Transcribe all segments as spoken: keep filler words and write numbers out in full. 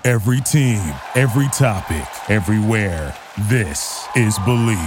Every team, every topic, everywhere. This is Believe.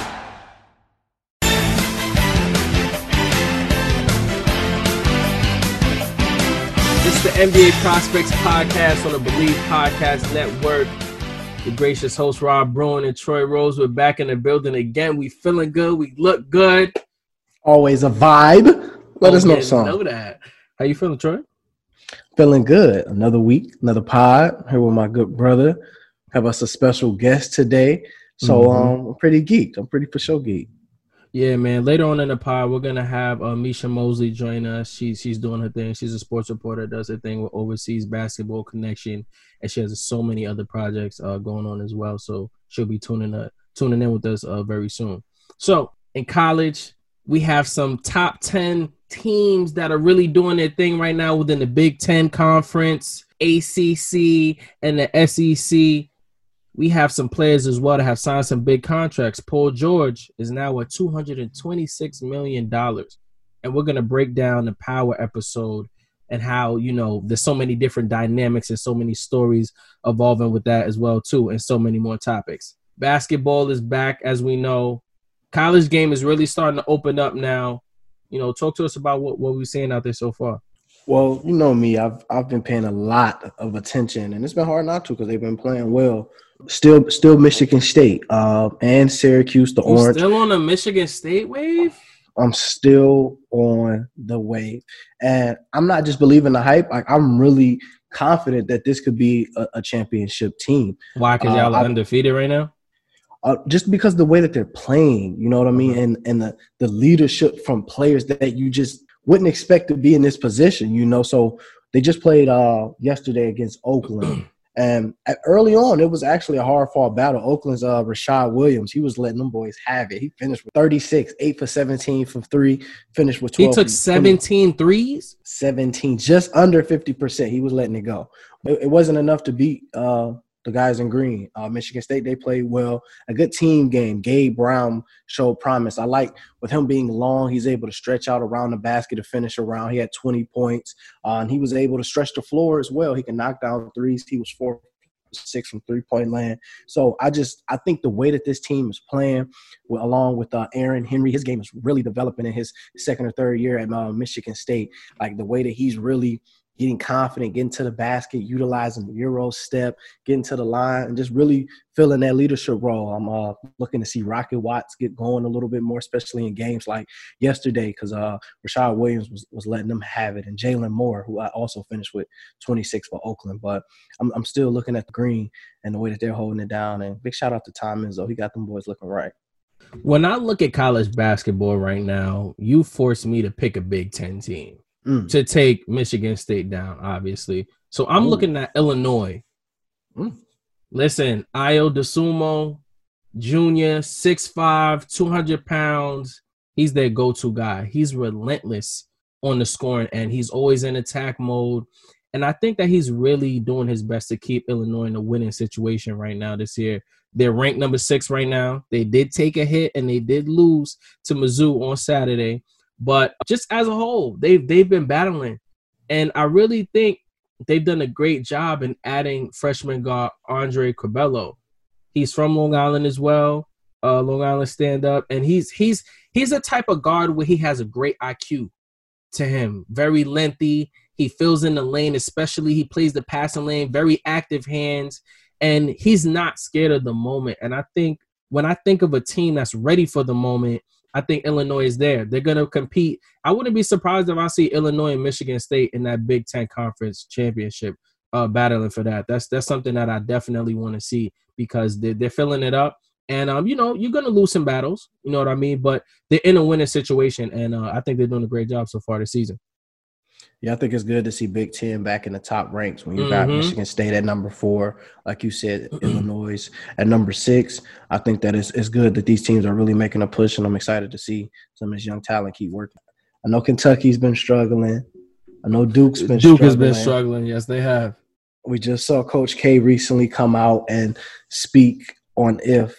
It's the N B A Prospects Podcast on the Believe Podcast Network. The gracious host, Rob Bruin and Troy Rose. We're back in the building again. We feeling good. We look good. Always a vibe. Let oh, us know yeah, something. Know that. How you feeling, Troy? Feeling good. Another week, another pod. Here with my good brother. Have us a special guest today. So mm-hmm. um, I'm pretty geeked. I'm pretty for sure geeked. Yeah, man. Later on in the pod, we're gonna have uh, Misha Mosley join us. She's she's doing her thing. She's a sports reporter, does her thing with Overseas Basketball Connection, and she has so many other projects uh, going on as well. So she'll be tuning up, tuning in with us uh, very soon. So in college, we have some top ten teams that are really doing their thing right now within the Big Ten Conference, A C C, and the S E C. We have some players as well that have signed some big contracts. Paul George is now at two hundred twenty-six million dollars. And we're going to break down the Power episode and how, you know, there's so many different dynamics and so many stories evolving with that as well, too, and so many more topics. Basketball is back, as we know. College game is really starting to open up now. You know, talk to us about what, what we're seeing out there so far. Well, you know me, I've I've been paying a lot of attention, and it's been hard not to because they've been playing well. Still, still Michigan State uh, and Syracuse, the You're Orange. Still on the Michigan State wave? I'm still on the wave, and I'm not just believing the hype. Like I'm really confident that this could be a, a championship team. Why? Because y'all uh, are undefeated right now. Uh, just because the way that they're playing, you know what I mean, and and the the leadership from players that you just wouldn't expect to be in this position, you know. So they just played uh, yesterday against Oakland. And at, early on, it was actually a hard-fought battle. Oakland's uh, Rashad Williams, he was letting them boys have it. He finished with thirty-six, eight for seventeen from three, finished with twelve. He took seventeen threes? seventeen, just under fifty percent. He was letting it go. It, it wasn't enough to beat uh, the guys in green. Uh, Michigan State, they played well. A good team game. Gabe Brown showed promise. I like with him being long, he's able to stretch out around the basket to finish around. He had twenty points, uh, and he was able to stretch the floor as well. He can knock down threes. He was four six from three-point land. So I just – I think the way that this team is playing, with, along with uh, Aaron Henry, his game is really developing in his second or third year at uh, Michigan State. Like the way that he's really – getting confident, getting to the basket, utilizing the Euro step, getting to the line, and just really filling that leadership role. I'm uh, looking to see Rocket Watts get going a little bit more, especially in games like yesterday, because uh, Rashad Williams was, was letting them have it, and Jalen Moore, who I also finished with twenty-six for Oakland. But I'm, I'm still looking at the green and the way that they're holding it down. And big shout out to Tom Izzo. He got them boys looking right. When I look at college basketball right now, you force me to pick a Big Ten team. Mm. To take Michigan State down, obviously. So I'm Ooh. looking at Illinois. Mm. Listen, Ayo Dosunmu, Junior, six five, two hundred pounds. He's their go-to guy. He's relentless on the scoring end. He's always in attack mode. And I think that he's really doing his best to keep Illinois in a winning situation right now this year. They're ranked number six right now. They did take a hit, and they did lose to Mizzou on Saturday. But just as a whole, they've, they've been battling. And I really think they've done a great job in adding freshman guard Andre Curbelo. He's from Long Island as well, uh, Long Island stand-up. And he's he's he's a type of guard where he has a great I Q to him. Very lengthy. He fills in the lane, especially he plays the passing lane, very active hands. And he's not scared of the moment. And I think when I think of a team that's ready for the moment, I think Illinois is there. They're going to compete. I wouldn't be surprised if I see Illinois and Michigan State in that Big Ten Conference championship uh, battling for that. That's that's something that I definitely want to see because they're, they're filling it up. And, um, you know, you're going to lose some battles. You know what I mean? But they're in a winning situation, and uh, I think they're doing a great job so far this season. Yeah, I think it's good to see Big Ten back in the top ranks when you Mm-hmm. got Michigan State at number four, like you said, Illinois at number six. I think that it's, it's good that these teams are really making a push, and I'm excited to see some of this young talent keep working. I know Kentucky's been struggling. I know Duke's been Duke struggling. has been struggling. Yes, they have. We just saw Coach K recently come out and speak on if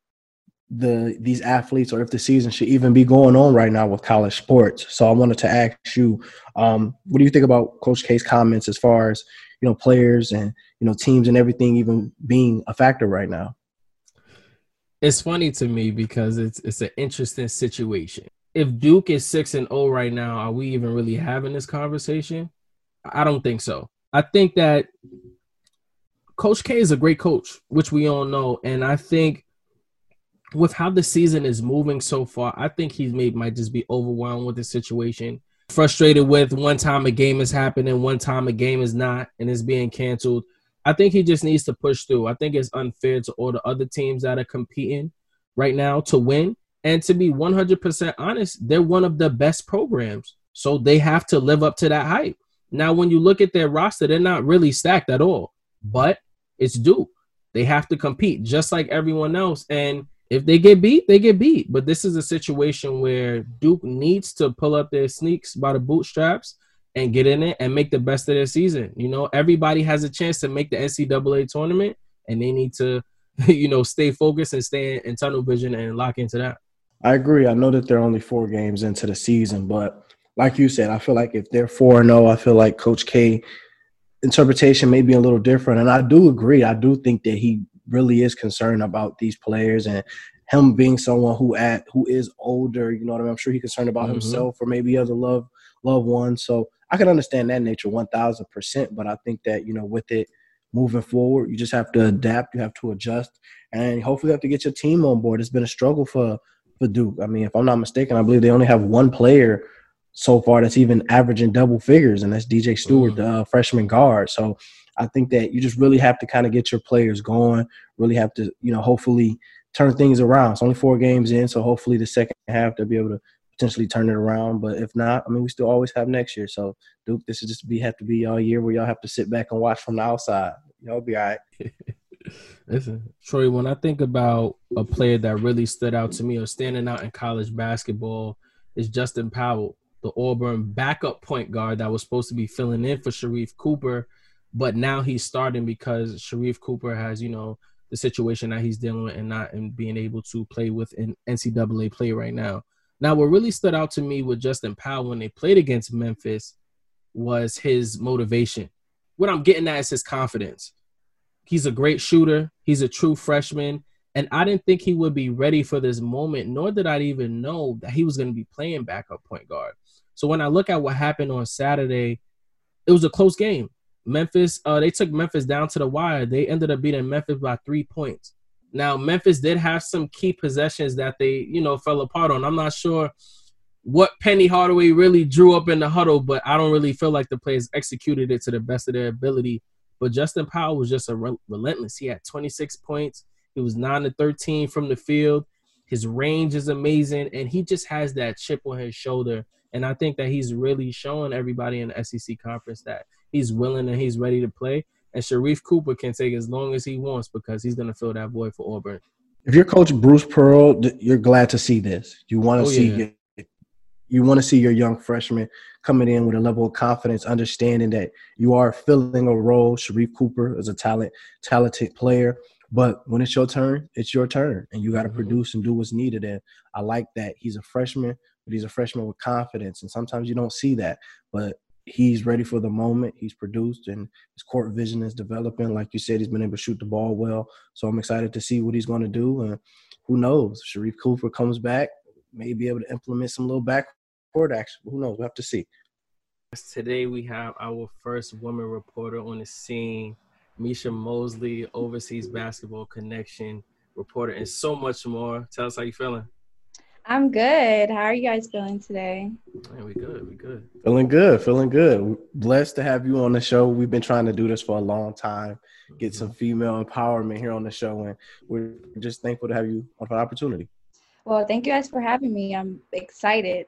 the these athletes or if the season should even be going on right now with college sports. So I wanted to ask you, um, what do you think about Coach K's comments as far as, you know, players and, you know, teams and everything even being a factor right now. It's funny to me because it's it's an interesting situation. If Duke is six and oh right now, are we even really having this conversation? I don't think so. I think that Coach K is a great coach, which we all know. And I think with how the season is moving so far, I think he may, might just be overwhelmed with the situation. Frustrated with one time a game is happening, one time a game is not, and it's being canceled. I think he just needs to push through. I think it's unfair to all the other teams that are competing right now to win. And to be one hundred percent honest, they're one of the best programs. So they have to live up to that hype. Now, when you look at their roster, they're not really stacked at all. But it's Duke. They have to compete just like everyone else. And if they get beat, they get beat. But this is a situation where Duke needs to pull up their sneaks by the bootstraps and get in it and make the best of their season. You know, everybody has a chance to make the N C double A tournament, and they need to, you know, stay focused and stay in tunnel vision and lock into that. I agree. I know that they're only four games into the season, but like you said, I feel like if they're four and oh, I feel like Coach K interpretation may be a little different. And I do agree. I do think that he really is concerned about these players and him being someone who at who is older. You know what I mean? I'm sure he's concerned about mm-hmm. himself or maybe other love loved ones. So I can understand that nature one thousand percent. But I think that, you know, with it moving forward, you just have to adapt. You have to adjust. And hopefully you have to get your team on board. It's been a struggle for, for Duke. I mean, if I'm not mistaken, I believe they only have one player so far that's even averaging double figures, and that's D J Stewart, mm-hmm. the uh, freshman guard. So I think that you just really have to kind of get your players going, really have to, you know, hopefully turn things around. It's only four games in, so hopefully the second half they'll be able to potentially turn it around. But if not, I mean, we still always have next year. So, Duke, this is just be have to be y'all year where y'all have to sit back and watch from the outside. Y'all be all right. Listen, Troy, when I think about a player that really stood out to me or standing out in college basketball is Justin Powell, the Auburn backup point guard that was supposed to be filling in for Sharife Cooper, but now he's starting because Sharife Cooper has, you know, the situation that he's dealing with and not and being able to play with an N C double A play right now. Now, what really stood out to me with Justin Powell when they played against Memphis was his motivation. What I'm getting at is his confidence. He's a great shooter. He's a true freshman. And I didn't think he would be ready for this moment, nor did I even know that he was going to be playing backup point guard. So when I look at what happened on Saturday, it was a close game. Memphis, uh, they took Memphis down to the wire. They ended up beating Memphis by three points. Now, Memphis did have some key possessions that they, you know, fell apart on. I'm not sure what Penny Hardaway really drew up in the huddle, but I don't really feel like the players executed it to the best of their ability. But Justin Powell was just a re- relentless. He had twenty-six points. He was nine to thirteen from the field. His range is amazing, and he just has that chip on his shoulder. And I think that he's really showing everybody in the S E C conference that he's willing and he's ready to play. And Sharife Cooper can take as long as he wants because he's going to fill that void for Auburn. If you're Coach Bruce Pearl, you're glad to see this. You want to oh, see yeah. your, you want to see your young freshman coming in with a level of confidence, understanding that you are filling a role. Sharife Cooper is a talent, talented player. But when it's your turn, it's your turn, and you got to mm-hmm. produce and do what's needed. And I like that he's a freshman, but he's a freshman with confidence. And sometimes you don't see that, but he's ready for the moment. He's produced, and his court vision is developing. Like you said, he's been able to shoot the ball well. So I'm excited to see what he's going to do. And who knows? Sharife Cooper comes back, may be able to implement some little backcourt action. Who knows? We'll have to see. Today we have our first woman reporter on the scene, Misha Mosley, Overseas Basketball Connection reporter, and so much more. Tell us how you feeling. I'm good. How are you guys feeling today? Man, we good. We good. Feeling good. Feeling good. We're blessed to have you on the show. We've been trying to do this for a long time, get mm-hmm. some female empowerment here on the show, and we're just thankful to have you on the opportunity. Well, thank you guys for having me. I'm excited.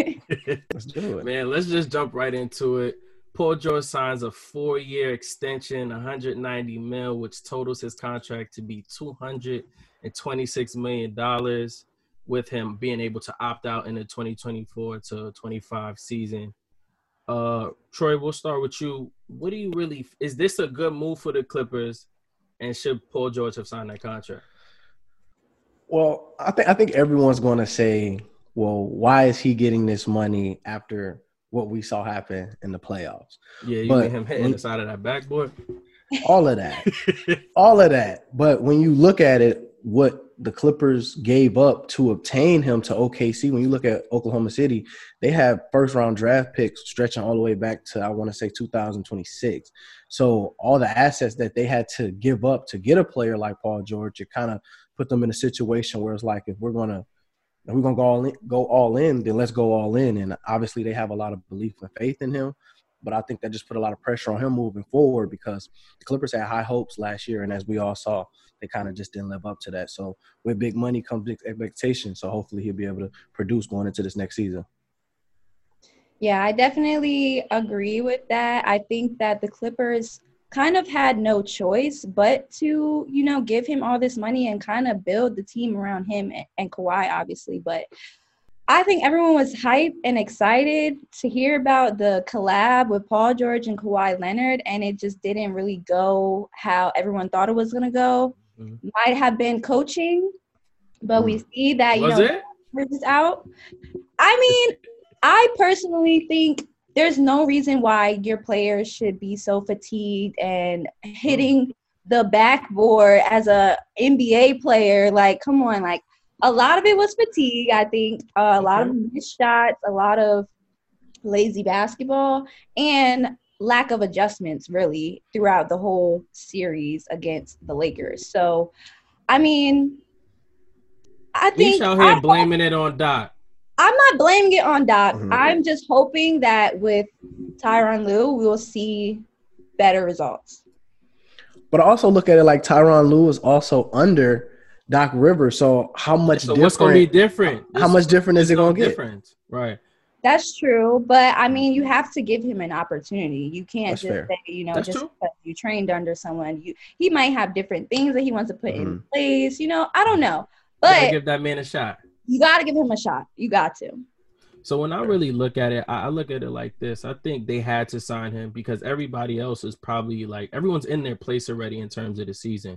Let's do it. Man, let's just jump right into it. Paul George signs a four-year extension, one hundred ninety mil, which totals his contract to be two hundred twenty-six million dollars, with him being able to opt out in the twenty twenty-four to twenty-five season. Uh, Troy, we'll start with you. What do you really – is this a good move for the Clippers, and should Paul George have signed that contract? Well, I think I think everyone's going to say, well, why is he getting this money after – what we saw happen in the playoffs? Yeah, you but mean him hitting when, the side of that backboard? all of that, all of that. But when you look at it, what the Clippers gave up to obtain him to O K C, when you look at Oklahoma City, they have first round draft picks stretching all the way back to, I want to say, two thousand twenty-six. So all the assets that they had to give up to get a player like Paul George, it kind of put them in a situation where it's like, if we're going to, if we're going to go all in, go all in, then let's go all in. And obviously they have a lot of belief and faith in him. But I think that just put a lot of pressure on him moving forward, because the Clippers had high hopes last year. And as we all saw, they kind of just didn't live up to that. So with big money comes big expectations. So hopefully he'll be able to produce going into this next season. Yeah, I definitely agree with that. I think that the Clippers kind of had no choice but to, you know, give him all this money and kind of build the team around him and, and Kawhi, obviously. But I think everyone was hyped and excited to hear about the collab with Paul George and Kawhi Leonard, and it just didn't really go how everyone thought it was going to go. Mm-hmm. Might have been coaching, but we see that, you was know, it? is out. I mean, I personally think there's no reason why your players should be so fatigued and hitting the backboard as a N B A player. Like, come on, like, a lot of it was fatigue, I think. Uh, a lot of missed shots, a lot of lazy basketball, and lack of adjustments, really, throughout the whole series against the Lakers. So, I mean, I think he's out here I, blaming it on Doc. I'm not blaming it on Doc. Mm-hmm. I'm just hoping that with Tyronn Lue, we will see better results. But I also look at it like Tyronn Lue is also under Doc Rivers. So how much so different? What's going to be different? How This, much different is it going to get? Different, right? That's true, but I mean, you have to give him an opportunity. You can't That's just fair. say, you know, That's just true. because you trained under someone, you he might have different things that he wants to put Mm-hmm. in place. You know, I don't know, Gotta but give that man a shot. You got to give him a shot. You got to. So when I really look at it, I look at it like this. I think they had to sign him because everybody else is probably like everyone's in their place already in terms of the season.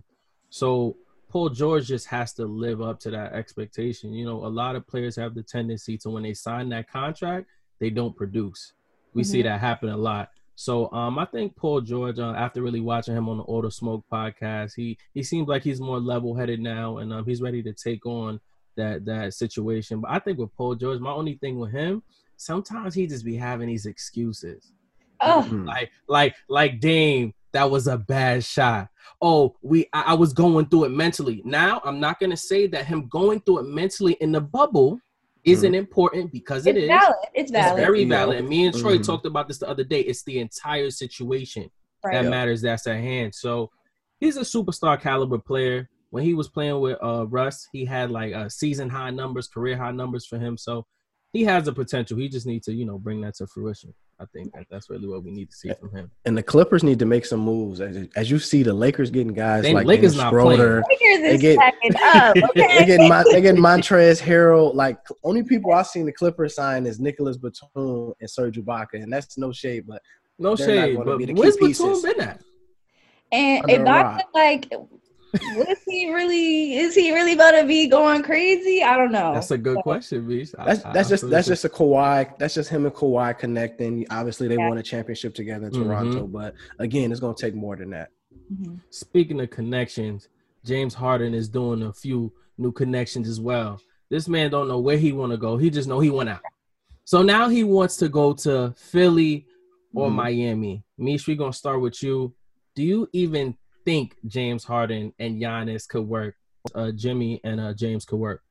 So Paul George just has to live up to that expectation. You know, a lot of players have the tendency to, when they sign that contract, they don't produce. We mm-hmm. see that happen a lot. So um, I think Paul George, uh, after really watching him on the Auto Smoke podcast, he he seems like he's more level-headed now, and um, he's ready to take on that that situation. But I think with Paul George, my only thing with him, sometimes he just be having these excuses. Oh, like like like Dame, that was a bad shot. Oh, we I, I was going through it mentally. Now I'm not gonna say that him going through it mentally in the bubble isn't mm-hmm. important, because it's it is. Valid. It's valid. It's very valid. Yeah. And me and Troy mm-hmm. talked about this the other day. It's the entire situation right. that yeah. matters that's at hand. So he's a superstar caliber player. When he was playing with uh, Russ, he had like uh, season high numbers, career high numbers for him. So he has the potential. He just needs to, you know, bring that to fruition. I think that that's really what we need to see from him. And the Clippers need to make some moves. As, as you see, the Lakers getting guys they, like Lakers Dennis not Schroeder. Lakers is they get, stacking up. Okay? they get Mon- they get Montrezl Harrell. Like, only people I've seen the Clippers sign is Nicholas Batum and Serge Ibaka, and that's no shade, but no shade. But be the where's key Batum pieces. been at? And Under a Ibaka, rock. like, was he really? Is he really about to be going crazy? I don't know. That's a good so, question, Beach. That's that's I, just I that's just a Kawhi. That's just him and Kawhi connecting. Obviously, they yeah. won a championship together in Toronto, mm-hmm. but again, it's gonna take more than that. Mm-hmm. Speaking of connections, James Harden is doing a few new connections as well. This man don't know where he want to go. He just know he went out. So now he wants to go to Philly or mm-hmm. Miami. Mish, we're gonna start with you. Do you even think James Harden and Giannis could work? Uh, Jimmy and uh, James could work?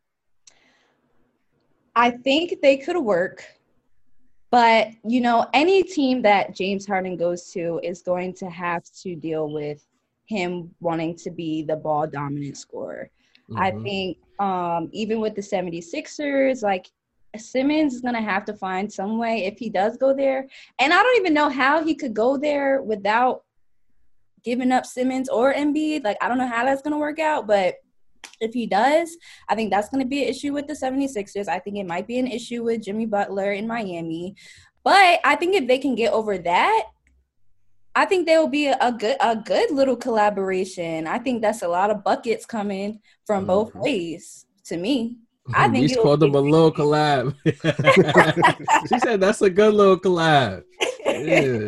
I think they could work. But, you know, any team that James Harden goes to is going to have to deal with him wanting to be the ball dominant scorer. Mm-hmm. I think um, even with the seventy-sixers, like, Simmons is going to have to find some way if he does go there. And I don't even know how he could go there without giving up Simmons or Embiid. Like, I don't know how that's going to work out, but if he does, I think that's going to be an issue with the seventy-sixers. I think it might be an issue with Jimmy Butler in Miami. But I think if they can get over that, I think there will be a, a good a good little collaboration. I think that's a lot of buckets coming from both mm-hmm. ways to me. I think He's called them a little collab. She said that's a good little collab. Yeah.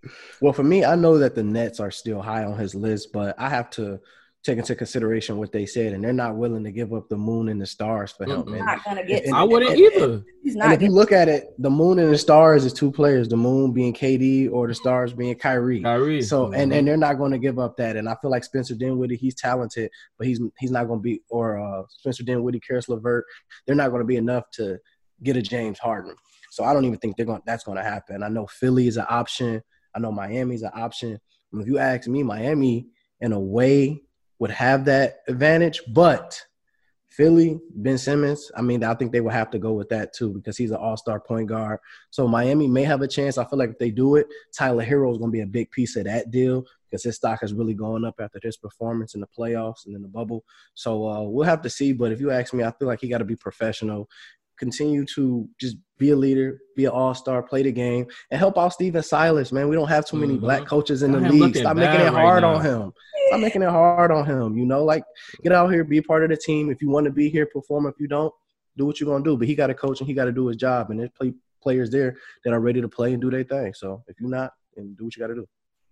Well, for me, I know that the Nets are still high on his list, but I have to take into consideration what they said, and they're not willing to give up the moon and the stars for him. He's And, not gonna get. and- I wouldn't and- either. He's And not. if you Gonna, look at it, the moon and the stars is two players, the moon being K D or the stars being Kyrie. Kyrie. So and, Mhm. and they're not going to give up that. And I feel like Spencer Dinwiddie, he's talented, but he's he's not going to be or uh, Spencer Dinwiddie, Karis LeVert, they're not going to be enough to get a James Harden. So I don't even think they're going that's going to happen. I know Philly is an option. I know Miami's an option. And if you ask me, Miami in a way would have that advantage, but Philly, Ben Simmons, I mean, I think they will have to go with that too because he's an all-star point guard. So Miami may have a chance. I feel like if they do it, Tyler Hero is going to be a big piece of that deal because his stock is really going up after his performance in the playoffs and in the bubble. So uh, we'll have to see. But if you ask me, I feel like he got to be professional, continue to just be a leader, be an all-star, play the game, and help out Steven Silas, man. We don't have too many Mm-hmm. black coaches in Got the him league. looking Stop bad making it right hard now. on him. Stop making it hard on him. You know, like get out here, be a part of the team. If you want to be here, perform. If you don't, do what you're gonna do. But he got to coach and he got to do his job. And there's play, players there that are ready to play and do their thing. So if you're not, then do what you got to do.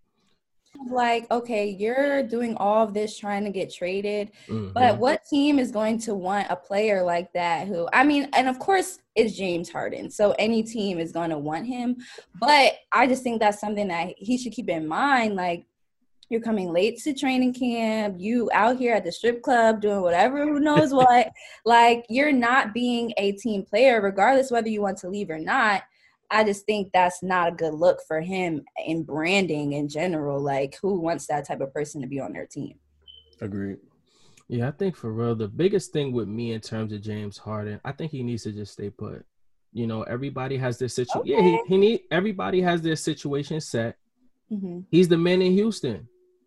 like, okay, you're doing all of this trying to get traded, Mhm. but what team is going to want a player like that who, I mean, and of course it's James Harden, so any team is going to want him, but I just think that's something that he should keep in mind. Like, you're coming late to training camp, you out here at the strip club doing whatever, who knows what, like, you're not being a team player regardless whether you want to leave or not. I just think that's not a good look for him in branding in general. Like, who wants that type of person to be on their team? Agreed. Yeah, I think for real, the biggest thing with me in terms of James Harden, I think he needs to just stay put. You know, everybody has their situation. Okay. Yeah, he, he need everybody has their situation set. Mm-hmm. He's the man in Houston.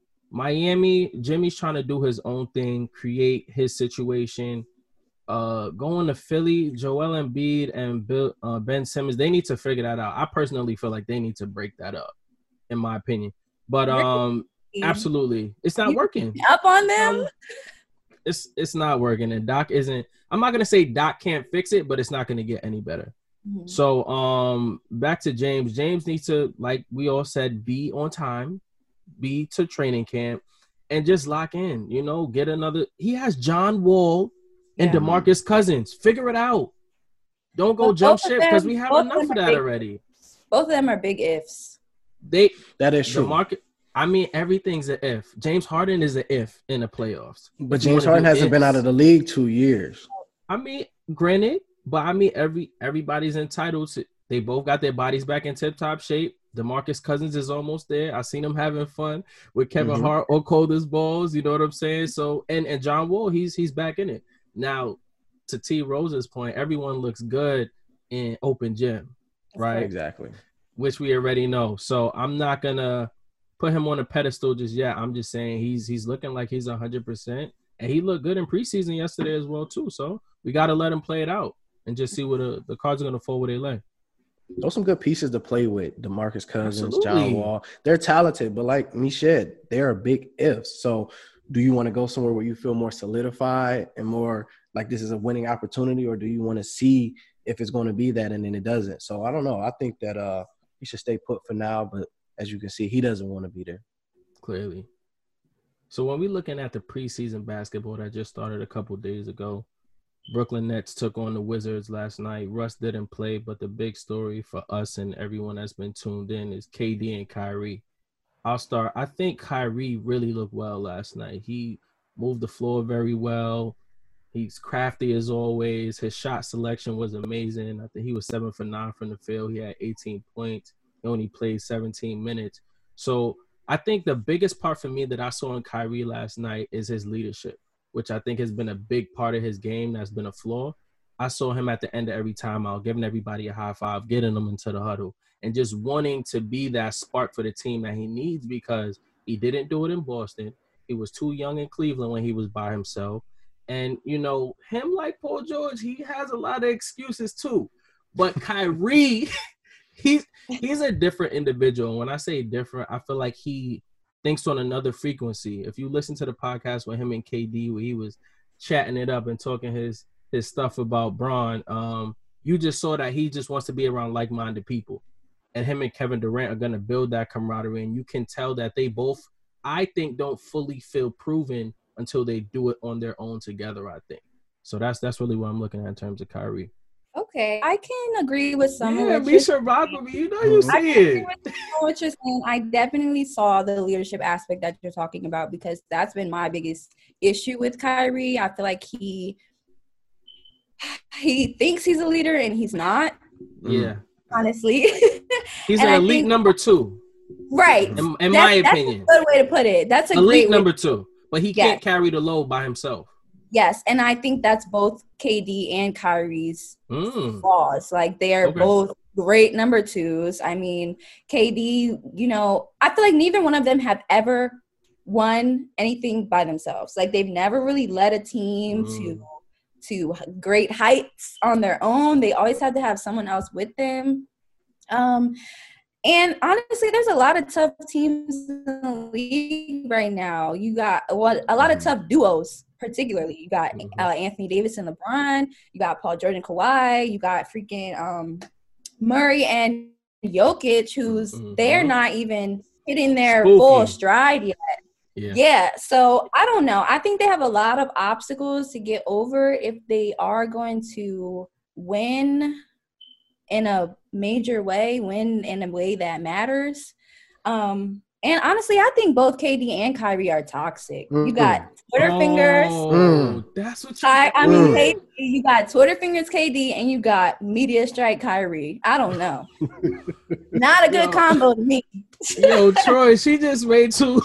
Miami, Jimmy's trying to do his own thing, create his situation. Uh, going to Philly, Joel Embiid and Bill, uh, Ben Simmons, they need to figure that out. I personally feel like they need to break that up, in my opinion. But um, absolutely, it's not working. Up on them? Um, it's it's not working, and Doc isn't. I'm not gonna say Doc can't fix it, but it's not gonna get any better. Mm-hmm. So um, back to James. James needs to, like we all said, be on time, be to training camp, and just lock in. You know, get another. He has John Wall and Yeah. DeMarcus Cousins. Figure it out. Don't go But jump both of ship because them- we have both of enough them of are that big- already. Both of them are big ifs. They That is true. DeMarcus. I mean, everything's an if. James Harden is an if in the playoffs. But If you James wanna Harden do hasn't been ifs. out of the league two years. I mean, granted, but I mean, every everybody's entitled to. They both got their bodies back in tip-top shape. DeMarcus Cousins is almost there. I seen him having fun with Kevin Mhm. Hart or coldest balls. You know what I'm saying? So and and John Wall, he's he's back in it now. To T Rose's point, everyone looks good in open gym, right? Exactly. Which we already know. So I'm not gonna put him on a pedestal just yet. I'm just saying he's he's looking like he's one hundred percent, and he looked good in preseason yesterday as well too. So we got to let him play it out and just see what the, the cards are gonna fall where they lay. Those some good pieces to play with. DeMarcus Cousins, Absolutely. John Wall. They're talented, but like me said, they're big ifs. So do you want to go somewhere where you feel more solidified and more like this is a winning opportunity, or do you want to see if it's going to be that and then it doesn't? So I don't know. I think that uh he should stay put for now, but as you can see, he doesn't want to be there. Clearly. So when we're looking at the preseason basketball that just started a couple days ago, Brooklyn Nets took on the Wizards last night. Russ didn't play, but the big story for us and everyone that's been tuned in is K D and Kyrie. I'll start. I think Kyrie really looked well last night. He moved the floor very well. He's crafty as always. His shot selection was amazing. I think he was seven for nine from the field. He had eighteen points. He only played seventeen minutes. So I think the biggest part for me that I saw in Kyrie last night is his leadership, which I think has been a big part of his game that's been a flaw. I saw him at the end of every timeout, giving everybody a high five, getting them into the huddle, and just wanting to be that spark for the team that he needs because he didn't do it in Boston. He was too young in Cleveland when he was by himself. And, you know, him like Paul George, he has a lot of excuses too. But Kyrie, he's he's a different individual. When I say different, I feel like he thinks on another frequency. If you listen to the podcast with him and K D, where he was chatting it up and talking his his stuff about Bron, um, you just saw that he just wants to be around like-minded people. and him and Kevin Durant are going to build that camaraderie. And you can tell that they both, I think, don't fully feel proven until they do it on their own together, I think. So that's that's really what I'm looking at in terms of Kyrie. Okay, I can agree with some yeah, of what we should rock with me. You know you see it. What you're saying, I definitely saw the leadership aspect that you're talking about because that's been my biggest issue with Kyrie. I feel like he he thinks he's a leader and he's not. Yeah, honestly, he's an elite think, number two. Right, in, in my opinion, that's a good way to put it. That's a elite great number way. two, but he yes. can't carry the load by himself. Yes, and I think that's both K D and Kyrie's mm. flaws. Like, they are okay. both great number twos. I mean, K D, you know, I feel like neither one of them have ever won anything by themselves. Like, they've never really led a team mm. to to great heights on their own. They always had to have someone else with them. Um, and honestly, there's a lot of tough teams in the league right now. You got what a lot of tough duos. Particularly, you got uh, Anthony Davis and LeBron. You got Paul George and Kawhi. You got freaking um, Murray and Jokic, who's mm-hmm. they're not even hitting their Spooky. full stride yet. Yeah. yeah. So I don't know. I think they have a lot of obstacles to get over if they are going to win in a major way, win in a way that matters. Um, And honestly, I think both K D and Kyrie are toxic. Mm-hmm. You got Twitter oh, fingers. Mm. That's what you I, I mean, mm. K D, you got Twitter fingers K D and you got media strike Kyrie. I don't know. Not a good yo, combo to me. Yo, Troy, she just made two.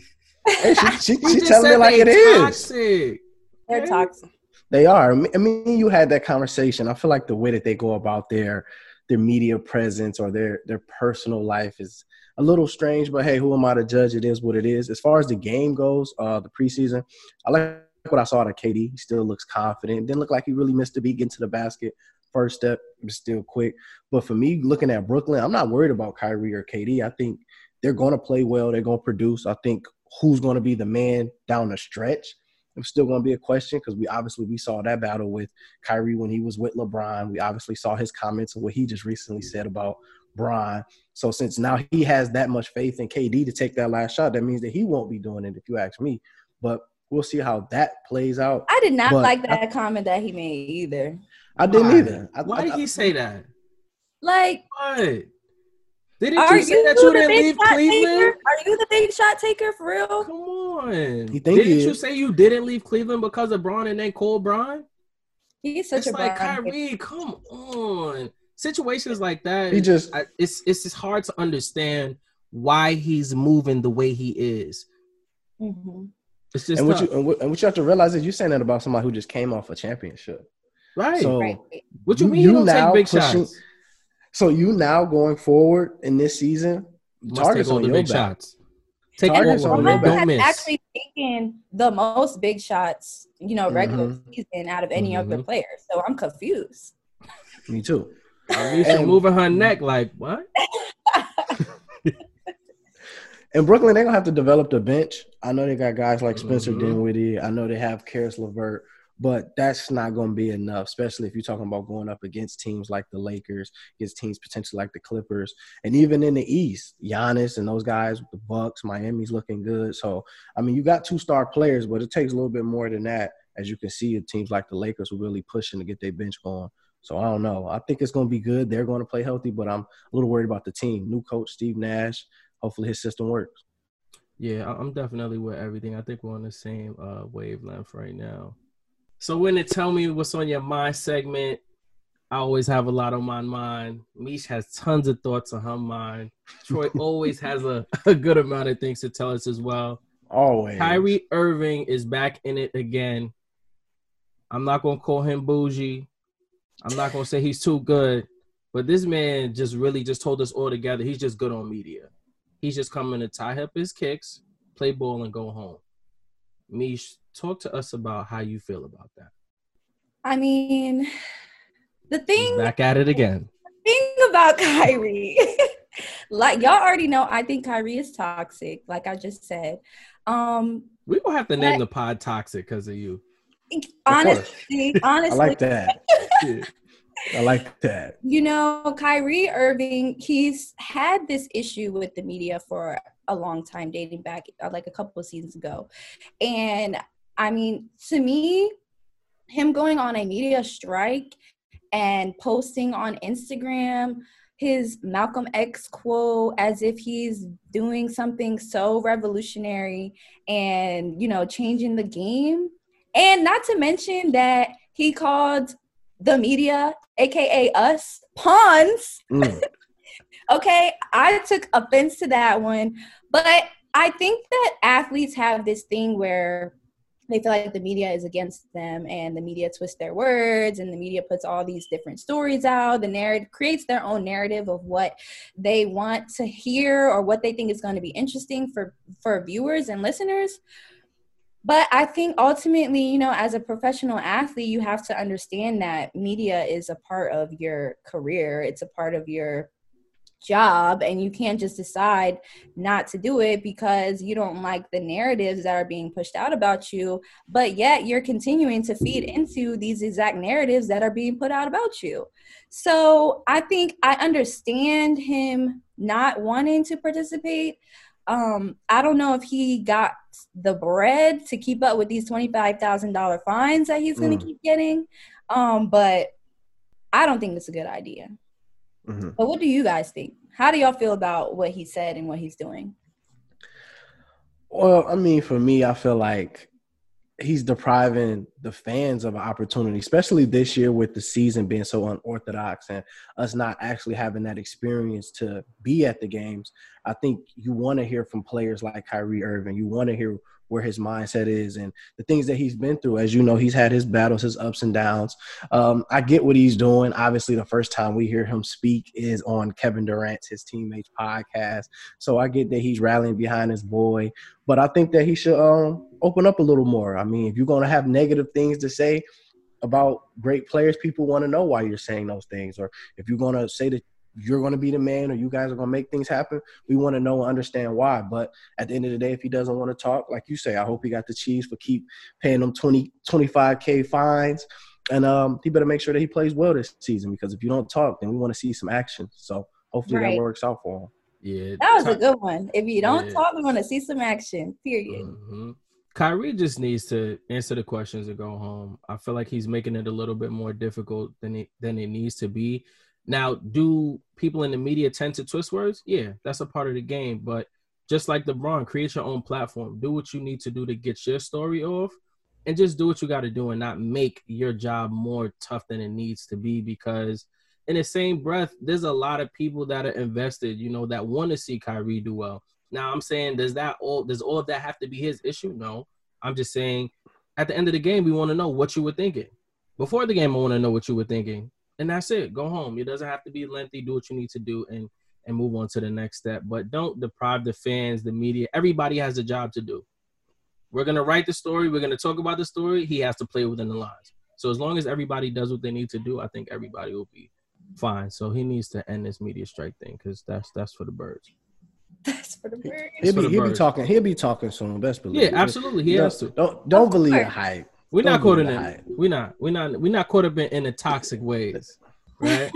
Hey, she she, she telling me like it toxic. is. They're toxic. They are. I mean, you had that conversation. I feel like the way that they go about their their media presence or their their personal life is a little strange, but hey, who am I to judge? It is what it is. As far as the game goes, uh, the preseason, I like what I saw out of K D. He still looks confident. Didn't look like he really missed a beat getting to the basket. First step was still quick. But for me, looking at Brooklyn, I'm not worried about Kyrie or K D. I think they're going to play well. They're going to produce. I think who's going to be the man down the stretch, it's still going to be a question because we obviously we saw that battle with Kyrie when he was with LeBron. We obviously saw his comments and what he just recently said about Bron. So since now he has that much faith in K D to take that last shot, that means that he won't be doing it if you ask me. But we'll see how that plays out. I did not but like that I, comment that he made either. I didn't Why? either. I, Why I, did he say that? Like, what? Didn't you say you that you didn't leave Cleveland? Taker? Are you the big shot taker for real? Come on. He didn't he you say you didn't leave Cleveland because of Bron and then Cole Bron? He's such it's a like Bron Kyrie. kid. Come on. Situations like that, he just I, it's it's just hard to understand why he's moving the way he is. Mm-hmm. It's just and what, tough. you, and what and what you have to realize is you're saying that about somebody who just came off a championship, right? So right. What you, you mean you don't now take big pushing, shots? So you now going forward in this season, Must targets take all on the your big back. shots. Take Targets all on of your them. back. Don't miss. Actually taken the most big shots, you know, regular Mm-hmm. season out of any Mm-hmm. other player. So I'm confused. Me too. Alicia moving her neck like what? In Brooklyn, they're gonna have to develop the bench. I know they got guys like Spencer Mm-hmm. Dinwiddie. I know they have Karis LeVert, but that's not gonna be enough, especially if you're talking about going up against teams like the Lakers, against teams potentially like the Clippers, and even in the East, Giannis and those guys with the Bucks, Miami's looking good. So, I mean, you got two star players, but it takes a little bit more than that. As you can see, teams like the Lakers were really pushing to get their bench going. So I don't know. I think it's going to be good. They're going to play healthy, but I'm a little worried about the team. New coach, Steve Nash. Hopefully his system works. Yeah, I'm definitely with everything. I think we're on the same uh, wavelength right now. So when it Tell Me What's on Your Mind segment, I always have a lot on my mind. Mish has tons of thoughts on her mind. Troy always has a, a good amount of things to tell us as well. Always. Kyrie Irving is back in it again. I'm not going to call him bougie. I'm not going to say he's too good, but this man just really just told us all together he's just good on media. He's just coming to tie up his kicks, play ball, and go home. Mish, talk to us about how you feel about that. I mean, the thing he's back at it again. The thing about Kyrie, like y'all already know, I think Kyrie is toxic, like I just said. Um, we will have to name the pod Toxic because of you. Honestly, honestly, I like that. I like that. You know, Kyrie Irving, he's had this issue with the media for a long time, dating back uh, like a couple of seasons ago. And I mean, to me, him going on a media strike and posting on Instagram his Malcolm X quote as if he's doing something so revolutionary and, you know, changing the game. And not to mention that he called the media, A K A us, pawns. Mm. Okay, I took offense to that one. But I think that athletes have this thing where they feel like the media is against them and the media twists their words and the media puts all these different stories out. The narrative creates their own narrative of what they want to hear or what they think is going to be interesting for, for viewers and listeners. But I think ultimately, you know, as a professional athlete, you have to understand that media is a part of your career. It's a part of your job, and you can't just decide not to do it because you don't like the narratives that are being pushed out about you, but yet you're continuing to feed into these exact narratives that are being put out about you. So I think I understand him not wanting to participate. Um, I don't know if he got the bread to keep up with these twenty-five thousand dollars fines that he's going to mm. keep getting, um, but I don't think it's a good idea. Mm-hmm. But what do you guys think? How do y'all feel about what he said and what he's doing? Well, I mean, for me, I feel like he's depriving the fans of an opportunity, especially this year with the season being so unorthodox and us not actually having that experience to be at the games. I think you want to hear from players like Kyrie Irving. You want to hear where his mindset is and the things that he's been through. As you know, he's had his battles, his ups and downs. Um, I get what he's doing. Obviously, the first time we hear him speak is on Kevin Durant's, his teammates' podcast. So I get that he's rallying behind his boy. But I think that he should um, open up a little more. I mean, if you're going to have negative things to say about great players, people want to know why you're saying those things. Or if you're going to say that you're going to be the man or you guys are going to make things happen, we want to know and understand why. But at the end of the day, if he doesn't want to talk, like you say, I hope he got the cheese for keep paying them twenty, twenty-five K fines. And um, he better make sure that he plays well this season, because if you don't talk, then we want to see some action. So hopefully right. that works out for him. Yeah, that was talk- a good one. If you don't yeah. talk, we want to see some action, period. Mm-hmm. Kyrie just needs to answer the questions and go home. I feel like he's making it a little bit more difficult than it, than it needs to be. Now, do people in the media tend to twist words? Yeah, that's a part of the game. But just like LeBron, create your own platform. Do what you need to do to get your story off, and just do what you got to do and not make your job more tough than it needs to be. Because in the same breath, there's a lot of people that are invested, you know, that want to see Kyrie do well. Now, I'm saying, does that all does all of that have to be his issue? No. I'm just saying, at the end of the game, we want to know what you were thinking. Before the game, I want to know what you were thinking. And that's it. Go home. It doesn't have to be lengthy. Do what you need to do and, and move on to the next step. But don't deprive the fans, the media. Everybody has a job to do. We're going to write the story. We're going to talk about the story. He has to play within the lines. So as long as everybody does what they need to do, I think everybody will be fine. So he needs to end this media strike thing, because that's that's for the birds. That's for the birds. He'll be, he'll birds. be talking. He'll be talking soon. Best believe. Yeah, absolutely. He don't, has to. Don't don't believe the hype. We're don't not caught in it. We're not. We're not. We're not caught up in, in the toxic ways, right?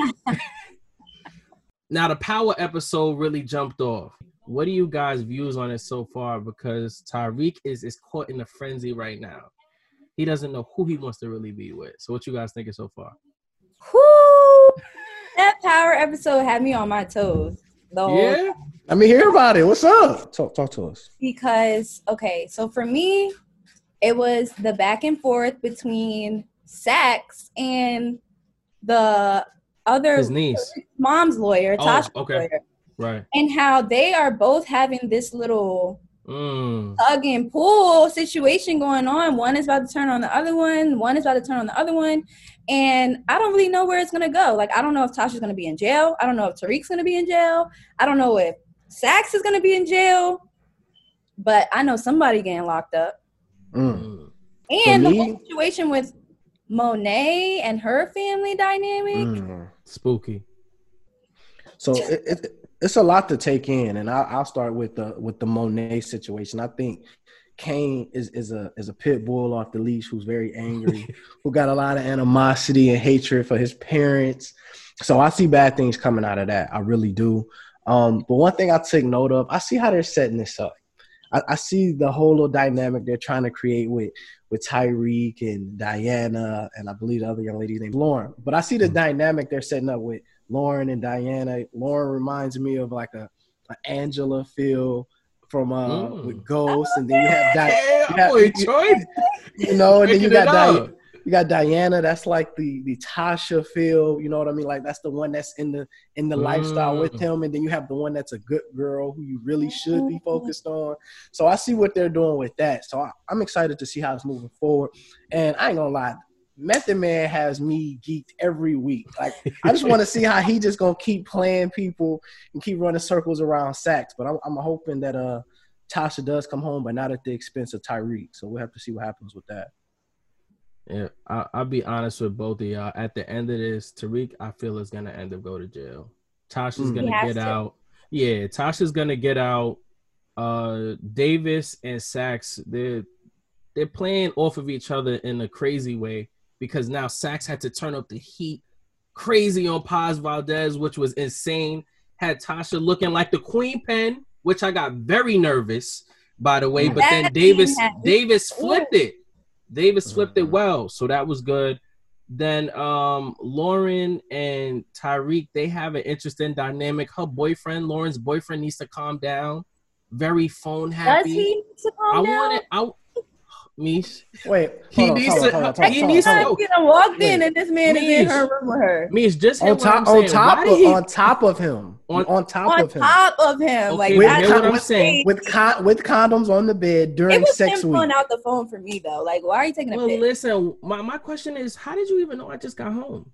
Now the power episode really jumped off. What are you guys' views on it so far? Because Tariq is is caught in a frenzy right now. He doesn't know who he wants to really be with. So what you guys thinking so far? Whoo! That power episode had me on my toes. The yeah. whole- I mean, hear about it. What's up? Talk talk to us. Because okay, so for me, it was the back and forth between Sax and the other his niece, mom's lawyer, oh, Tasha's okay. lawyer, right? And how they are both having this little mm. tug and pull situation going on. One is about to turn on the other one. One is about to turn on the other one. And I don't really know where it's going to go. Like, I don't know if Tasha's going to be in jail. I don't know if Tariq's going to be in jail. I don't know if Sax is going to be in jail. But I know somebody getting locked up. Mm. And the whole situation with Monet and her family dynamic. Mm. Spooky. So it, it, it's a lot to take in. And I, I'll start with the with the Monet situation. I think Kane is is a is a pit bull off the leash who's very angry, who got a lot of animosity and hatred for his parents. So I see bad things coming out of that. I really do. Um, but one thing I take note of, I see how they're setting this up. I, I see the whole little dynamic they're trying to create with with Tyreek and Diana, and I believe the other young lady named Lauren. But I see the mm-hmm. dynamic they're setting up with Lauren and Diana. Lauren reminds me of like a, a Angela feel from uh mm. with Ghost, and then you have Diana. You, you know, and then you got Diana. You got Diana, that's like the the Tasha feel, you know what I mean? Like that's the one that's in the in the mm. lifestyle with him, and then you have the one that's a good girl who you really should be focused on. So I see what they're doing with that. So I, I'm excited to see how it's moving forward. And I ain't gonna lie, Method Man has me geeked every week. Like I just want to see how he just gonna keep playing people and keep running circles around Saxe. But I'm, I'm hoping that uh Tasha does come home, but not at the expense of Tyreek. So we'll have to see what happens with that. Yeah, I, I'll be honest with both of y'all. At the end of this, Tariq, I feel is gonna end up go to jail. Tasha's mm. gonna get to. out. Yeah, Tasha's gonna get out. Uh, Davis and Saxe, they're they're playing off of each other in a crazy way because now Saxe had to turn up the heat crazy on Paz Valdez, which was insane. Had Tasha looking like the Queen Pen, which I got very nervous, by the way. But that then Davis Davis flipped it. Davis flipped it well, so that was good. Then um, Lauren and Tyreek, they have an interesting dynamic. Her boyfriend, Lauren's boyfriend, needs to calm down. Very phone happy. Does he need to calm I down? want it. I Mish. Wait, he on, needs hold to. on, hold on, he needs to. You know, walked in and this man Mish. is in her room with her. Mish, just on top, on top, of, he, on top of him. On, on top on of him. On top of him. Okay, like with, that's con- what I'm with, saying. With con- with condoms on the bed during it was sex him week. pulling out the phone for me though. Like, why are you taking a well, pic? listen, my, my question is, how did you even know I just got home?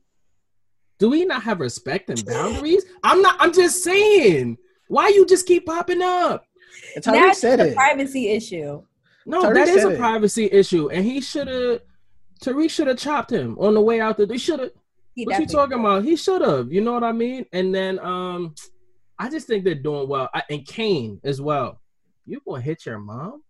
Do we not have respect and boundaries? I'm not. I'm just saying. Why you just keep popping up? And Tyreek said a it. Privacy issue. No, Tariq that is a it. privacy issue, and he should have. Tariq should have chopped him on the way out there. They should have. What you talking did. about? He should have. You know what I mean? And then, um, I just think they're doing well. I, and Kane as well. You gonna hit your mom?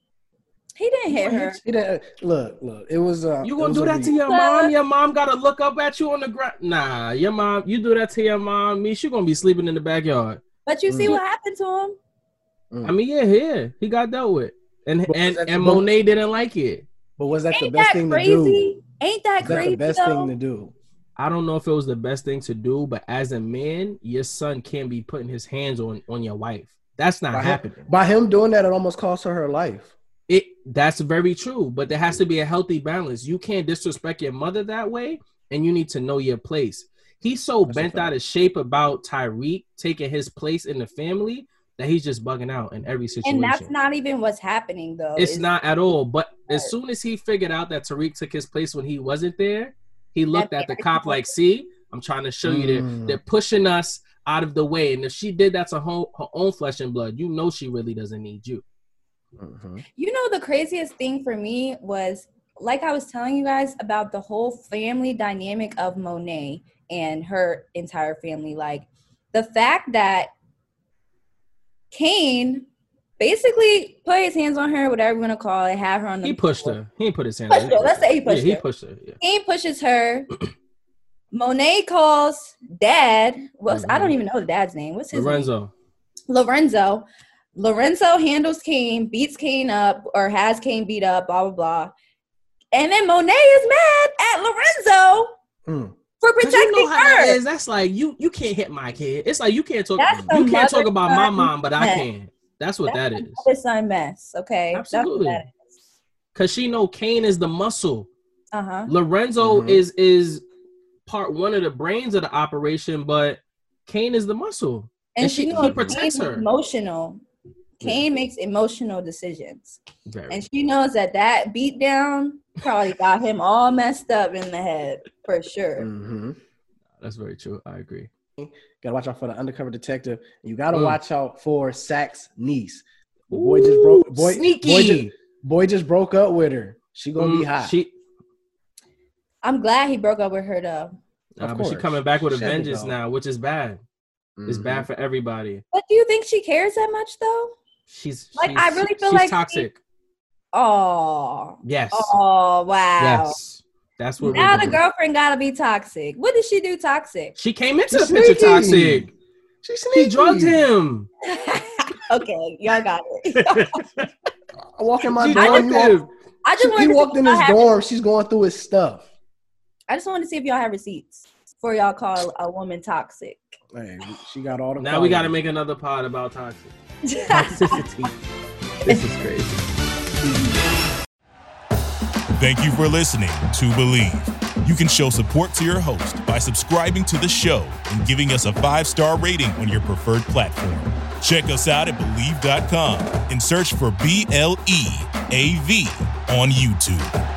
He didn't hit her. He didn't. Look, look. It was. Uh, you gonna do that to your mom? Your mom gotta look up at you on the ground. Nah, your mom. You do that to your mom. Me, she gonna be sleeping in the backyard. But you see mm. what happened to him? Mm. I mean, yeah, yeah, he got dealt with, and but and and Monet didn't like it. But was that Ain't the best that thing crazy? to do? Ain't that was crazy? That the best though? thing to do. I don't know if it was the best thing to do, but as a man, your son can't be putting his hands on, on your wife. That's not by happening. Him, by him doing that, it almost cost her her life. It that's very true, but there has to be a healthy balance. You can't disrespect your mother that way, and you need to know your place. He's so that's bent out of shape about Tyreek taking his place in the family that he's just bugging out in every situation. And that's not even what's happening, though. It's, it's not at all. But as soon as he figured out that Tariq took his place when he wasn't there, he looked at the cop like, see, I'm trying to show you mm. that they're pushing us out of the way. And if she did that to her, her own flesh and blood, you know she really doesn't need you. Mm-hmm. You know, the craziest thing for me was, like I was telling you guys about the whole family dynamic of Monet and her entire family. Like, the fact that Kane basically put his hands on her, whatever you want to call it, have her on the He pushed floor. her. He didn't put his hands pushed on her. her. Let's say he pushed yeah, her. He pushed her. Yeah. Kane pushes her. Monet calls dad. What's mm-hmm. I don't even know the dad's name. What's his Lorenzo. name? Lorenzo. Lorenzo handles Kane, beats Kane up, or has Kane beat up, blah, blah, blah. And then Monet is mad at Lorenzo mm. for protecting you know how her. That is. That's like, you you can't hit my kid. It's like you can't talk That's you can't talk about my son mom, but I mess. can. That's what That's that is. His son mess, okay? Absolutely. That's what that is. Because she know Kane is the muscle. Uh-huh. Lorenzo mm-hmm. is is part one of the brains of the operation, but Kane is the muscle. And, and she, she knows he protects Kane her. Emotional. Kane yeah. makes emotional decisions. Very. And she knows that that beat down probably got him all messed up in the head, for sure. Mm-hmm. That's very true. I agree. Gotta watch out for the undercover detective. You gotta mm. watch out for Saxe's niece. The Ooh, boy just broke. Boy, sneaky. Boy just, boy just broke up with her. She gonna mm, be hot. She. I'm glad he broke up with her though. Nah, but she coming back with a she vengeance now, which is bad. Mm-hmm. It's bad for everybody. But do you think she cares that much though? She's like she's, I really feel she's like toxic. Oh. Yes. Oh, wow. Yes. That's what now we're the doing. girlfriend gotta be toxic. What did she do toxic? She came into She's the picture sneaky. toxic. She's sneaky. She drugged him. Okay, y'all got it. I walk in my She dorm. drugged He him. walked, I just he wanted to walked see in if his y'all have- dorm. She's going through his stuff. I just wanted to see if y'all have receipts before y'all call a woman toxic. Hey, she got all the. Now we got to qualities. make another pod about toxic. Toxicity. This is crazy. Thank you for listening to Believe. You can show support to your host by subscribing to the show and giving us a five-star rating on your preferred platform. Check us out at Believe dot com and search for B L E A V on YouTube.